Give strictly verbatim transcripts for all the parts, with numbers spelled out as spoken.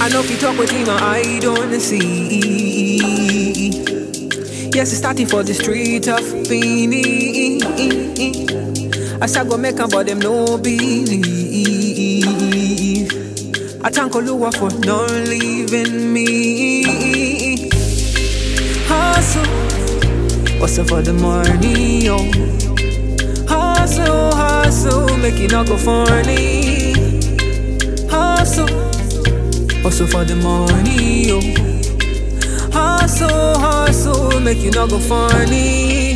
I know if you talk with him, I don't see. Yes, it's starting for the street of Beanie. I say go make them, but them no believe. I thank Oluwa for not leaving me. Hustle, hustle for the money, yo. Hustle, hustle, make it not go funny. Hustle, hustle for the money, yo. Hustle, hustle, make it not go funny.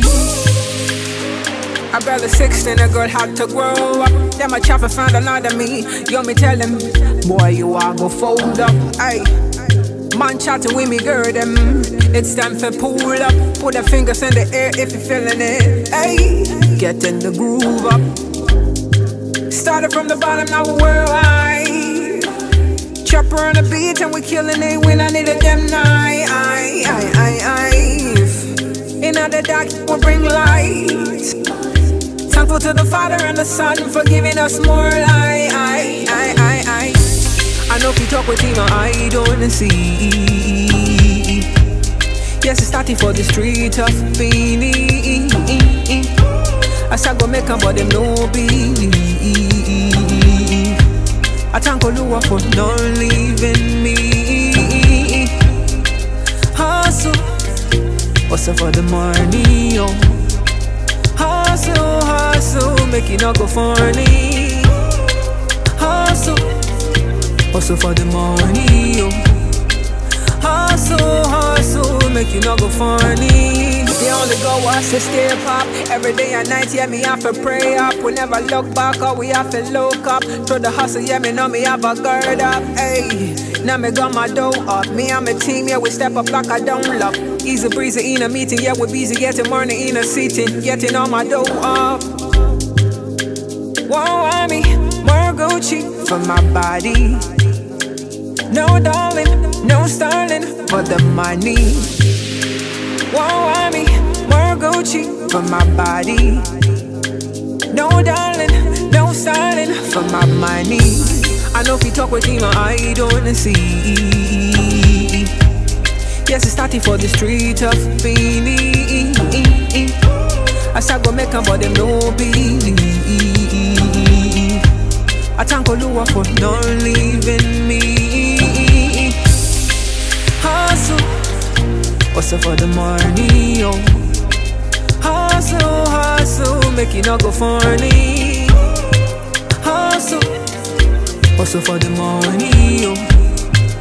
I barely sixteen, a girl had to grow up. Then my chopper found another me. Yo, me tell him, boy, you are go fold up. Aye, man chatting with me, girl, them. It's time for pull up. Put the fingers in the air if you're feeling it. Aye, get in the groove up. Started from the bottom, now we're worldwide. Chopper on the beat and we killing it when I needed them night. Aye, aye, aye, aye. In the dark, we bring light. Thankful to the Father and the Son for giving us more light. I, I, I, I. I know if you talk with him, I don't see. Yes, it's starting for the street of Beanie. I say go make them, but them no believe. I thank Oluwa for not leaving me. Hustle, hustle for the money, yo. Hustle, hustle, make it not go funny. Hustle, hustle for the money, yo. Hustle, hustle, make it not go funny. The only go was to stay pop. Every day and night, yeah, me have to pray up. We never look back, or we have to look up. Through the hustle, yeah, me know me have a gird up. Hey, now me got my dough up. Me and my team, yeah, we step up like I don't lock. Easy breezy in a meeting, yeah, we busy getting money in a seating. Getting all my dough up. Won't want me, more Gucci for my body. No darling, no styling for the money. Won't want me, more Gucci for my body. No darling, no styling for my money. I know if you talk with him, I don't see. Yes, it's starting for the street of Beanie. I say go make them, but them no believe. I thank Oluwa for not leaving me. Hustle, hustle for the money, yo. Hustle, hustle, make it not go funny. Hustle, hustle for the money, yo.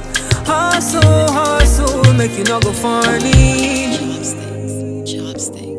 Hustle, hustle, make it not go funny. Chopsticks, chopsticks.